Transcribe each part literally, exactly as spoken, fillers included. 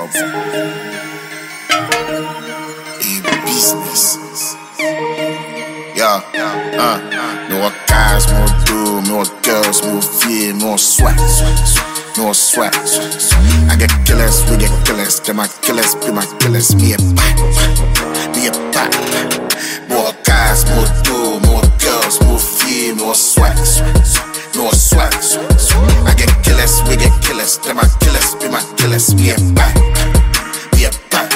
business. Yeah, uh, me what guys more do, me what girls more fear, more swag, more swag. I get killers, we get killers, them my killers, be my killers, me a bad, me a bad. More guys more do, more girls more fear, more swag, more swag. I get killers, we get killers, them my killers, be my killers, me a bad, me a bad.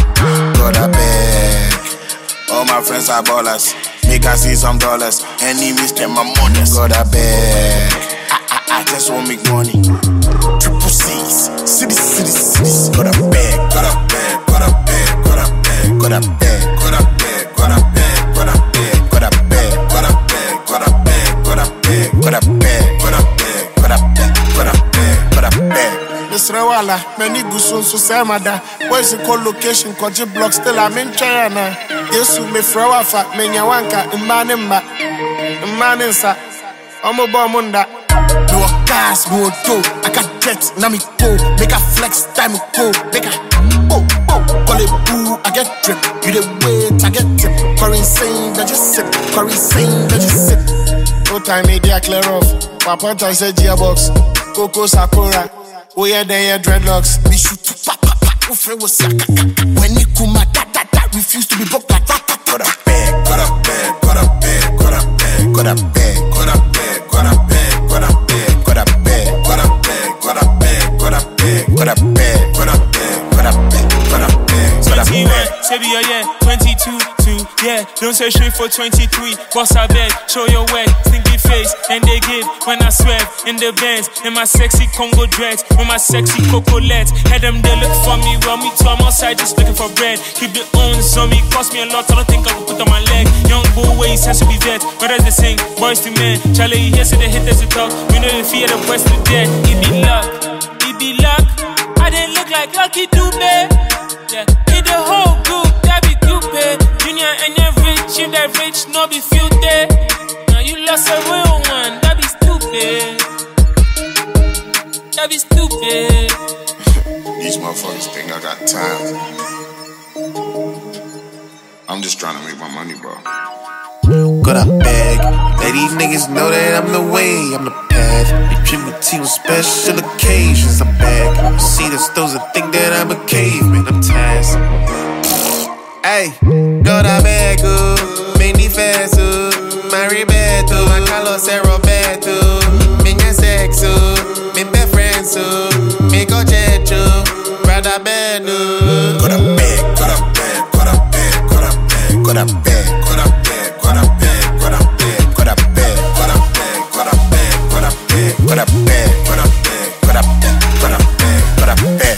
God I beg, all my friends are ballers. Make I see some dollars, enemies tell my mothers. God I beg, I, I, I just want make money. Triple C's, cities, cities, cities. God I beg, God I beg, God I beg, God I beg, God I beg, God I beg, God I beg, God I beg, God I beg, God I beg, God I beg, God I beg, God I beg, God I beg, God I beg, God I beg, God I beg. Mister Wala, many gusun so semada. Where's the call location? Koji block still I'm in China. Yesu me frawa fa menya wanka imane mba imane sa omo bomunda no gas mo do I got jet na me go make a flex time go make a oh oh call it boo I get drip you the wait I get tip curry saying that just sip curry saying that just sip no time media clear off papa I say gearbox Coco Sakura oh yeah then yeah dreadlocks be shoot pa pa pa ufe was when you come refuse to be broke like that. Got a bag, got a bag, got a bag, got a bag, got a bag, got a bag, got a bag, got a bag, got a bag, got a bag, got a bag, got a bag, got a bag, got a bag, got a bag, got a bag. twenty-one, say be a yeah, twenty-two, two, yeah. Don't say straight for twenty-three. Boss I beg, show your way, stinky face, and they give when I swear in the Benz, in my sexy Congo dreads, with my sexy cocolettes. Had them they look for me, well me too. I'm outside just looking for bread. Keep the owns on me, cost me a lot. I don't think I will put on my leg. Young boy, ways has to be dead. Brothers they sing, boys to men. Charlie, yes, they hit as a talk. We know the fear the West to dead. It be luck, it be luck. I didn't look like Lucky Dube. Yeah, in the whole group, that be Cupid. Junior and your rich, if that rich, no be few there. Now you lost a real one, that be stupid. That be stupid. These motherfuckers think I got time. I'm just trying to make my money, bro. Got a bag. Let these niggas know that I'm the way, I'm the path. They treat me tea on special occasions. I'm back. See the stores and think that I'm a caveman. I'm tasked. Hey, got a bag, oh. Many fast, oh. Mary Beto, I call her Sarah Beto. Minha sexo, me best friends, oh. Me go checho, brother Beno. Got a bag, got a bag, got a bag, got a bag, got a bag, got a bag, got a bag, got a bag, got a bag, got a bag, got a bag, got a bag, got a bag, got a bag, got a bag, got a bag, got a bag.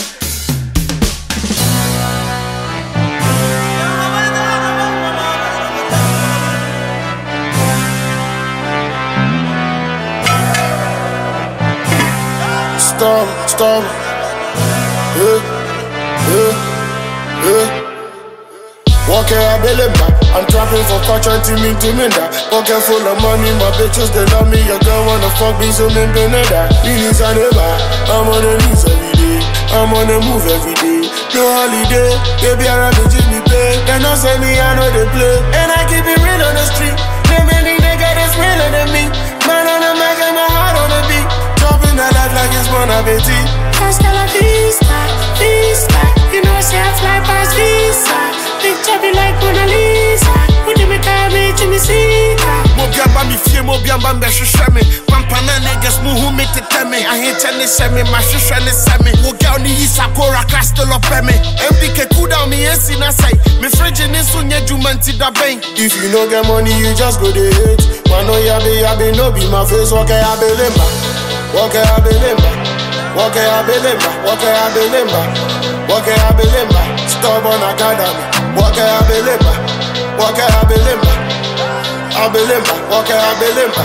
Storm, storm, yeah, yeah, yeah. Walking a belemba, I'm trapping for culture to me to me that. Pocket full of money, my bitches they love me. Your girl wanna fuck me, so me pay that. Meanings I never, I'm on the news every day. I'm on the move every day. No holiday, baby I rap with me pay. They don't say me I know they play, and I keep it real on the street. They many niggas that's realer than me. Man on the mic and my heart on the beat. Dropping that life like it's Bon Appetit. Hasta la vista, vista. You know I say I fly past Visa. Picture be like Mona Lisa. When you make a bitch in the Sita. Mobiamba mi fie, mobiamba me shusha me. Pampana niggas mu hu me tete me. I hate any semi, my shusha ne semi. Woga oni isa kora castle up me. M D K cool down me esi na say. Me fridge in sunye jumanti da bang. If you no get money, you just go to hate. Wano yabe yabe no be my face. Walk a yabe lemba. Walk a yabe lemba. Walk a yabe lemba. Walk a yabe lemba. Walk a yabe lemba. Stubborn academy. Walk a yabe lemba. Walk a yabe lemba. Yabe lemba. Walk a yabe lemba.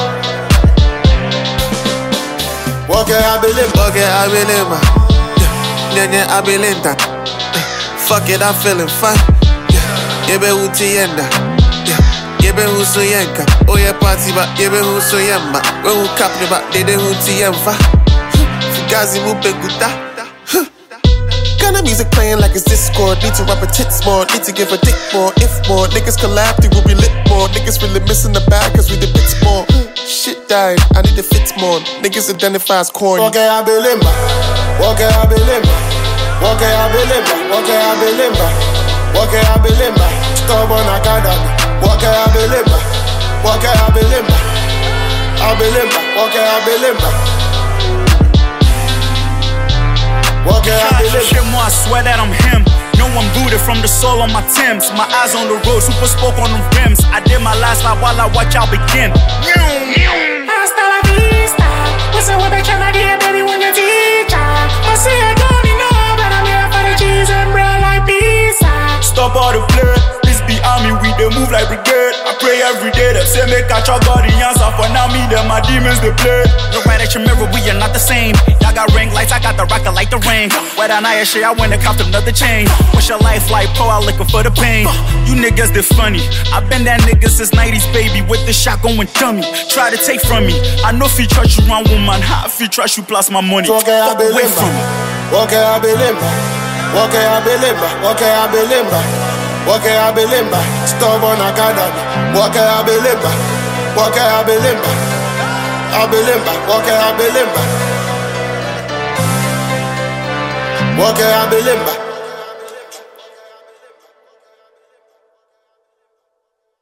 Walk a yabe lemba. Walk a yabe lemba. Nene yabe lenta. Fuck it, I'm feeling fine. Yebe utienda. Yebe husu yenka. Oye party ba yebe husu yemba. We hu kapne ba dede huti yemfa. Fugazi mu peguta. kind of music playing like it's Discord? Need to rub her tits more, need to give a dick more. If more niggas collab, they will be lit more. Niggas really missing the bag cause we the bits more. Shit died, I need the fits more. Niggas identify as corny. Okay, I be limba. Okay, I be limba. Okay, I be limba. Okay, I be limba. Okay, I be limba. Stubborn academy. Okay, I be limba. Okay, I be limba. I be limba. Okay, I be limba. Okay, I be limba. Shit more, I swear that I'm him. No, I'm rooted from the soul on my Timbs. My eyes on the road, super spoke on the rims. I did my last life while I watch y'all begin. Hasta la vista. What's up with the Canadian baby when you teacher? I say I don't know, but I'm here for the cheese and bread like pizza. Stop all the play. This be army, we they move like brigade. I pray every day that say make I try God the answer. For now me, them my demons they play. Look right at your mirror, we are not the same. Y'all got ring lights, I got the rocket like the rain. Where that night shit, I went and copped another chain. What's your life like, po? I looking for the pain. You niggas, they funny. I been that nigga since nineties, baby, with the shotgun and dummy. Try to take from me. I know if you trust you wrong woman, how if you trust you plus my money. Okay, I Fuck be away limba. from me. Okay, I be limba. Okay, I be limba. Okay, I be limba. Okay, I be limba. Stubborn academy. Okay, I be limba. Okay, I be limba. I be limba. Okay, I be limba. Okay, I be limba.